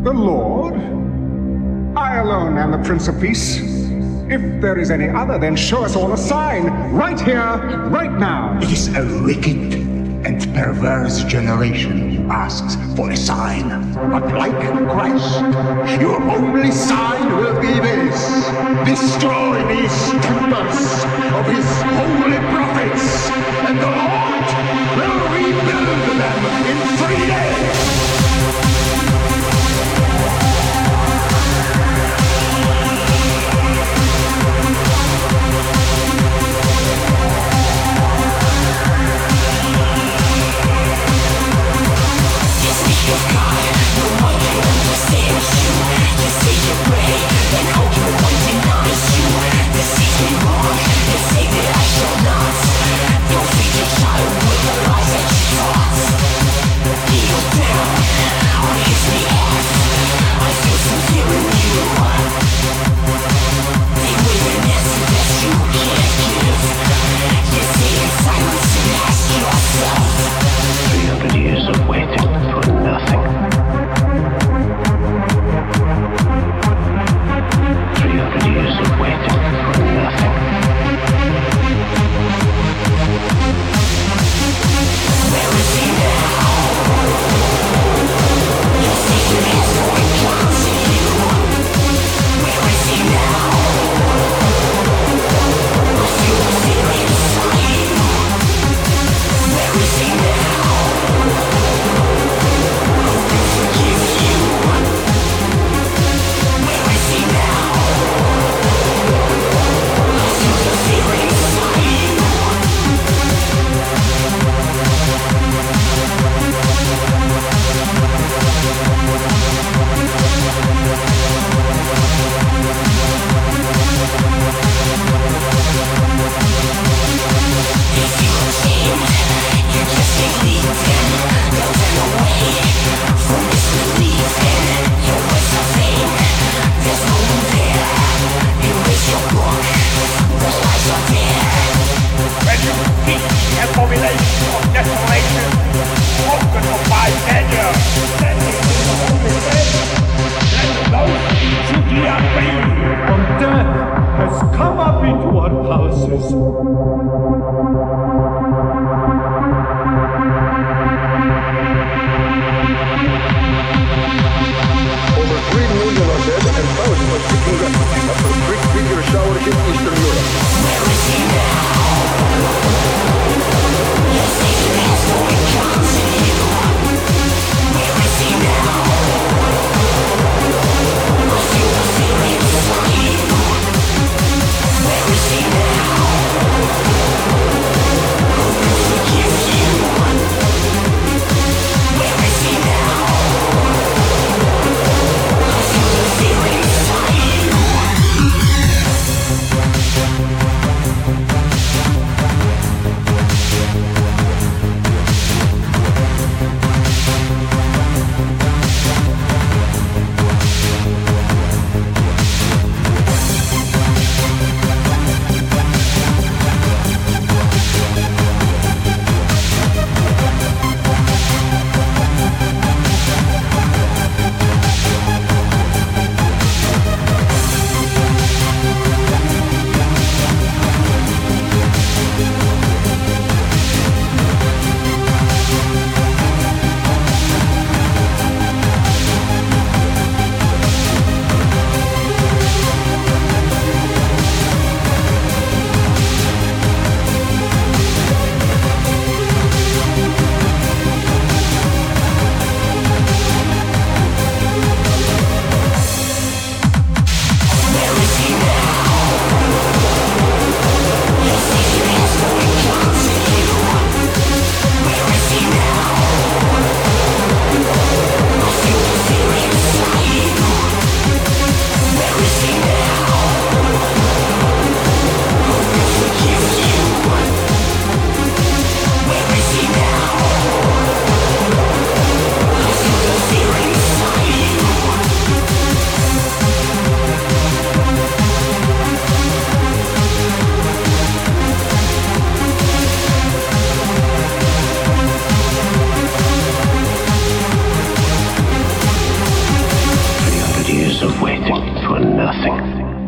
The Lord? I alone am the Prince of Peace. If there is any other, then show us all a sign, right here, right now. It is a wicked and perverse generation who asks for a sign. But like Christ, your only sign will be this. Destroy these temples of his holy prophets, and the Lord will rebuild them in 3 days. Don't feed your child with the lies that you taught. Kneel down. fighting for nothing.